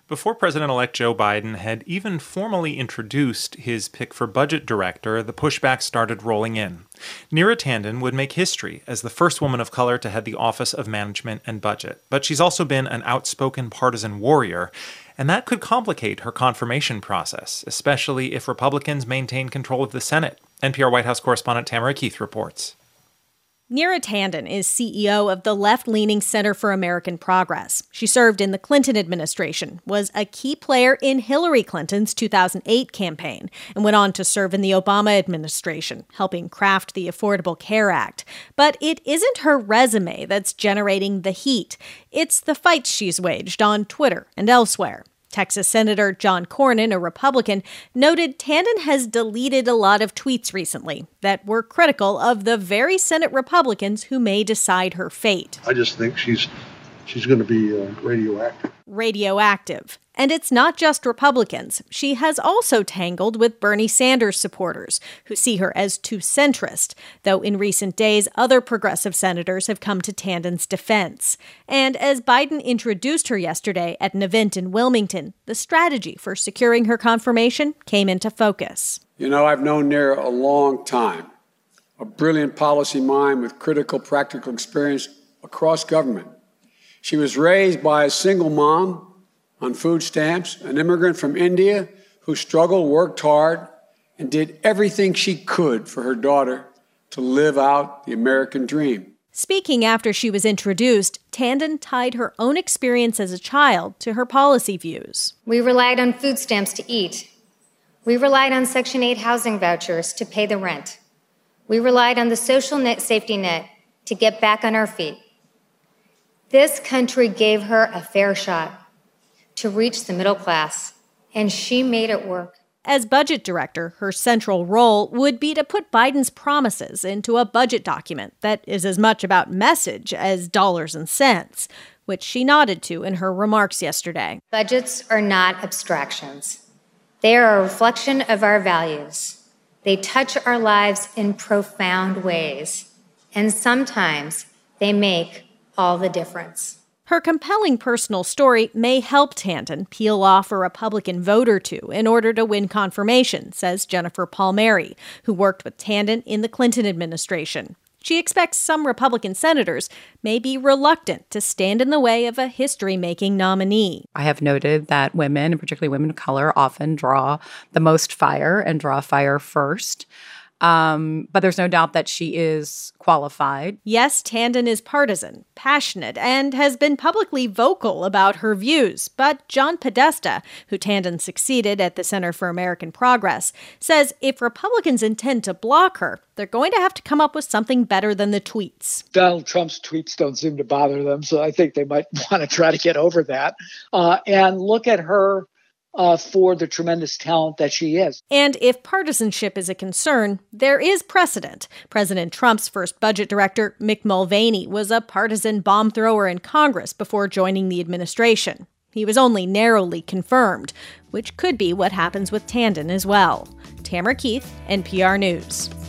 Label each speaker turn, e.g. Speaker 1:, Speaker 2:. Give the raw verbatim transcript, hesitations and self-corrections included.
Speaker 1: Before President-elect Joe Biden had even formally introduced his pick for budget director, the pushback started rolling in. Neera Tanden would make history as the first woman of color to head the Office of Management and Budget, but she's also been an outspoken partisan warrior, and that could complicate her confirmation process, especially if Republicans maintain control of the Senate. N P R White House correspondent Tamara Keith reports.
Speaker 2: Neera Tanden is C E O of the left-leaning Center for American Progress. She served in the Clinton administration, was a key player in Hillary Clinton's two thousand eight campaign, and went on to serve in the Obama administration, helping craft the Affordable Care Act. But it isn't her resume that's generating the heat. It's the fights she's waged on Twitter and elsewhere. Texas Senator John Cornyn, a Republican, noted Tanden has deleted a lot of tweets recently that were critical of the very Senate Republicans who may decide her fate.
Speaker 3: I just think she's she's going to be uh, radioactive.
Speaker 2: Radioactive. And it's not just Republicans. She has also tangled with Bernie Sanders supporters, who see her as too centrist, though in recent days, other progressive senators have come to Tanden's defense. And as Biden introduced her yesterday at an event in Wilmington, the strategy for securing her confirmation came into focus.
Speaker 4: You know, I've known Neera a long time, a brilliant policy mind with critical practical experience across government. She was raised by a single mom on food stamps, an immigrant from India who struggled, worked hard, and did everything she could for her daughter to live out the American dream.
Speaker 2: Speaking after she was introduced, Tanden tied her own experience as a child to her policy views.
Speaker 5: We relied on food stamps to eat. We relied on Section eight housing vouchers to pay the rent. We relied on the social net safety net to get back on our feet. This country gave her a fair shot to reach the middle class, and she made it work.
Speaker 2: As budget director, her central role would be to put Biden's promises into a budget document that is as much about message as dollars and cents, which she nodded to in her remarks yesterday.
Speaker 5: Budgets are not abstractions. They are a reflection of our values. They touch our lives in profound ways, and sometimes they make all the difference.
Speaker 2: Her compelling personal story may help Tanden peel off a Republican vote or two in order to win confirmation, says Jennifer Palmieri, who worked with Tanden in the Clinton administration. She expects some Republican senators may be reluctant to stand in the way of a history-making nominee.
Speaker 6: I have noted that women, and particularly women of color, often draw the most fire and draw fire first. Um, but there's no doubt that she is qualified.
Speaker 2: Yes, Tanden is partisan, passionate, and has been publicly vocal about her views. But John Podesta, who Tanden succeeded at the Center for American Progress, says if Republicans intend to block her, they're going to have to come up with something better than the tweets.
Speaker 7: Donald Trump's tweets don't seem to bother them, so I think they might want to try to get over that uh, and look at her Uh, for the tremendous talent that she is.
Speaker 2: And if partisanship is a concern, there is precedent. President Trump's first budget director, Mick Mulvaney, was a partisan bomb thrower in Congress before joining the administration. He was only narrowly confirmed, which could be what happens with Tanden as well. Tamara Keith, N P R News.